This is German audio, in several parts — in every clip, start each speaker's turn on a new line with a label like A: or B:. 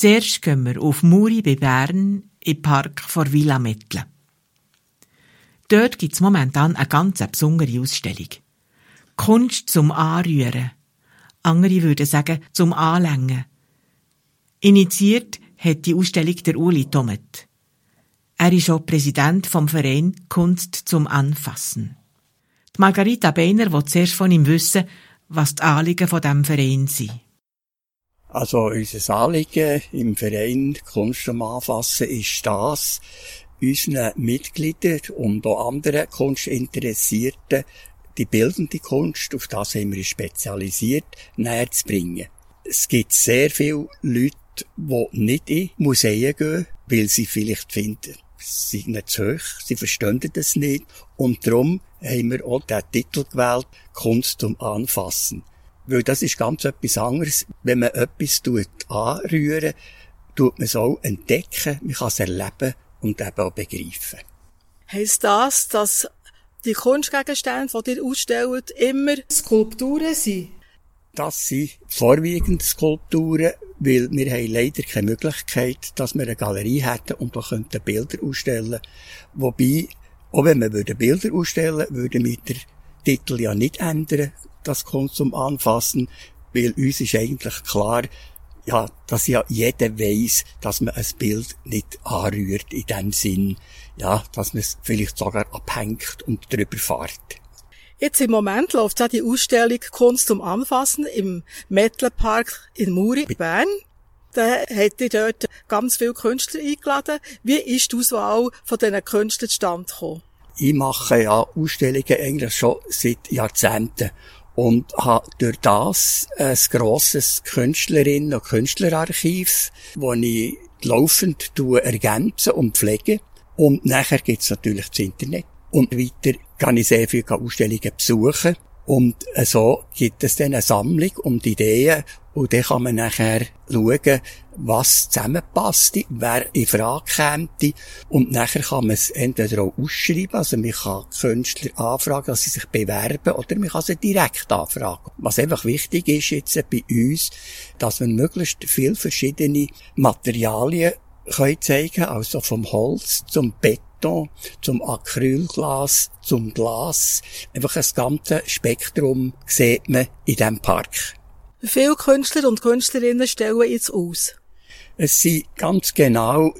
A: Zuerst gehen wir auf Muri bei Bern im Park vor Villa Mettle. Dort gibt es momentan eine ganz besondere Ausstellung. Kunst zum Anrühren. Andere würden sagen, zum Anlängen. Initiiert hat die Ausstellung der Uli Tomet. Er ist auch Präsident vom Verein Kunst zum Anfassen. Die Margarita Beiner will zuerst von ihm wissen, was die Anliegen von diesem Verein sind.
B: Also unser Anliegen im Verein Kunst zum Anfassen ist das, unseren Mitgliedern und auch anderen Kunstinteressierten die bildende Kunst, auf das haben wir uns spezialisiert, näher zu bringen. Es gibt sehr viele Leute, die nicht in Museen gehen, weil sie vielleicht finden, sie sind nicht zu hoch, sie verstehen das nicht. Und darum haben wir auch den Titel gewählt, Kunst zum Anfassen. Weil das ist ganz etwas anderes. Wenn man etwas anrühren, tut man es auch entdecken, man kann es erleben und eben auch begreifen.
C: Heisst das, dass die Kunstgegenstände, die ihr ausstellt, immer Skulpturen sind?
B: Das sind vorwiegend Skulpturen, weil wir haben leider keine Möglichkeit, dass wir eine Galerie hätten und da könnten Bilder ausstellen. Wobei, auch wenn wir Bilder ausstellen würden wir den Titel ja nicht ändern, das Kunst zum Anfassen, weil uns ist eigentlich klar, ja, dass ja jeder weiss, dass man ein Bild nicht anrührt, in dem Sinn, ja, dass man es vielleicht sogar abhängt und drüber fährt.
C: Jetzt im Moment läuft ja die Ausstellung Kunst zum Anfassen im Mettle Park in Muri, Bern. Da hat ihr dort ganz viele Künstler eingeladen. Wie ist die Auswahl von diesen Künstlern zustande gekommen?
B: Ich mache ja Ausstellungen eigentlich schon seit Jahrzehnten und habe durch das ein grosses Künstlerinnen- und Künstlerarchiv, das ich laufend ergänze und pflege. Und nachher gibt's natürlich das Internet. Und weiter kann ich sehr viele Ausstellungen besuchen. Und so gibt es dann eine Sammlung und Ideen. Und dann kann man nachher schauen, was zusammenpasst, wer in Frage käme. Und nachher kann man es entweder auch ausschreiben, also man kann Künstler anfragen, dass sie sich bewerben, oder man kann sie direkt anfragen. Was einfach wichtig ist jetzt bei uns, dass wir möglichst viele verschiedene Materialien können zeigen, also vom Holz zum Beton, zum Acrylglas, zum Glas. Einfach ein ganzes Spektrum sieht man in diesem Park.
C: Wie viele Künstler und Künstlerinnen stellen jetzt aus?
B: Es sind ganz genau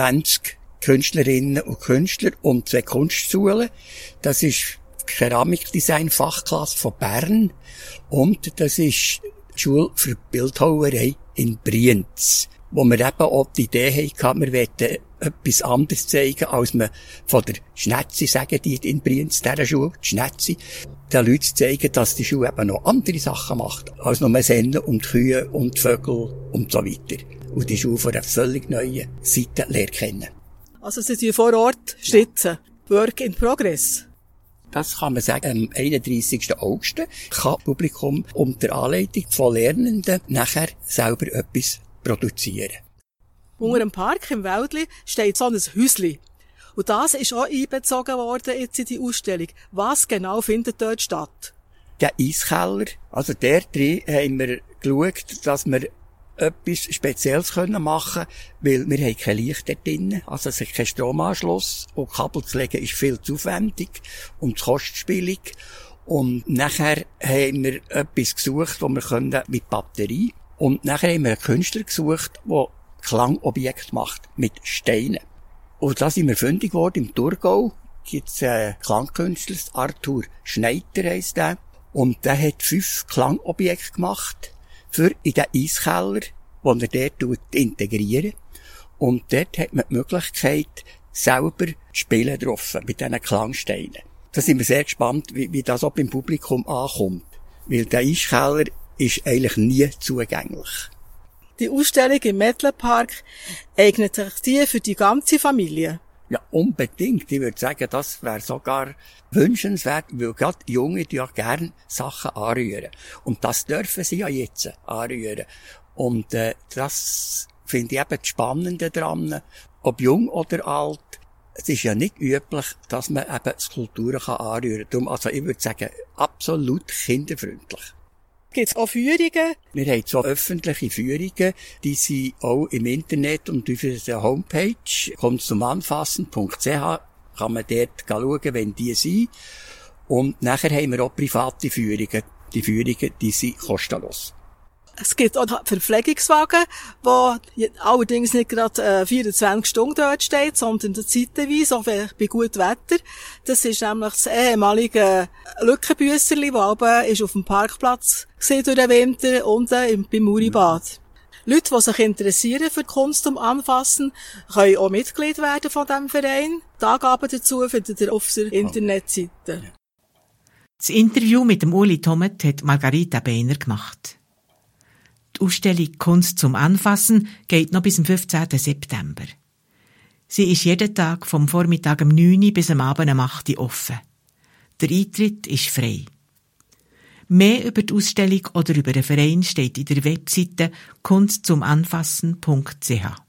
B: 20 Künstlerinnen und Künstler und 2 Kunstschulen. Das ist die Keramikdesign-Fachklasse von Bern und das ist die Schule für Bildhauerei in Brienz, wo wir eben auch die Idee hatten, wir wollten etwas anderes zeigen, als wir von der Schnetzi, sagen die in Brienz, dieser Schule, die Schnetzi, den Leuten zu zeigen, dass die Schule eben noch andere Sachen macht, als nur Sennen und Kühe und Vögel und so weiter. Und die Schule von einer völlig neuen Seite lernen kennen.
C: Also sie sind vor Ort schnitzen. Work in progress.
B: Das kann man sagen, am 31. August kann das Publikum unter Anleitung von Lernenden nachher selber etwas produzieren.
C: Unter dem Park im Wäldli steht so ein Häusli. Und das ist auch einbezogen worden jetzt in die Ausstellung. Was genau findet dort statt?
B: Der Eiskeller, also der drin haben wir geschaut, dass wir etwas Spezielles machen können, weil wir haben kein Licht dort drin, also es ist kein Stromanschluss und Kabel zu legen ist viel zu aufwendig und es kostet billig. Und nachher haben wir etwas gesucht, wo wir können mit Batterie. Und nachher haben wir einen Künstler gesucht, der Klangobjekt macht mit Steinen. Und da sind wir fündig geworden im Thurgau. Gibt's einen Klangkünstler, Arthur Schneider heisst der. Und der hat 5 Klangobjekte gemacht für in den Eiskeller, den er dort integrieren. Und dort hat man die Möglichkeit, selber zu spielen drauf, mit diesen Klangsteinen. Da sind wir sehr gespannt, wie das auch beim Publikum ankommt. Weil der Eiskeller ist eigentlich nie zugänglich.
C: Die Ausstellung im Mettle Park eignet sich die für die ganze Familie?
B: Ja, unbedingt. Ich würde sagen, das wäre sogar wünschenswert, weil gerade Junge die ja gerne Sachen anrühren. Und das dürfen sie ja jetzt anrühren. Und das finde ich eben das Spannende dran. Ob jung oder alt, es ist ja nicht üblich, dass man eben Skulpturen anrühren kann. Darum, also ich würde sagen, absolut kinderfreundlich.
C: Gibt es auch Führungen?
B: Wir haben so öffentliche Führungen, die sind auch im Internet und auf unserer Homepage, kunstzumanfassen.ch, kann man dort schauen, wenn die sind. Und nachher haben wir auch private Führungen. Die Führungen, die sind kostenlos.
C: Es gibt auch Verpflegungswagen, wo allerdings nicht gerade 24 Stunden dort steht, sondern zeitweise, auch bei gutem Wetter. Das ist nämlich das ehemalige Lückenbüsserli, das aber auf dem Parkplatz war durch den Winter unten beim Muribad. Leute, die sich interessieren für Kunst zum Anfassen, können auch Mitglied werden von diesem Verein. Die Angaben dazu findet ihr auf der Internetseite.
A: Das Interview mit dem Uli Thomet hat Margarita Beiner gemacht. Die Ausstellung Kunst zum Anfassen geht noch bis zum 15. September. Sie ist jeden Tag vom Vormittag um 9 Uhr bis am Abend um 8 Uhr offen. Der Eintritt ist frei. Mehr über die Ausstellung oder über den Verein steht in der Webseite kunstzumanfassen.ch.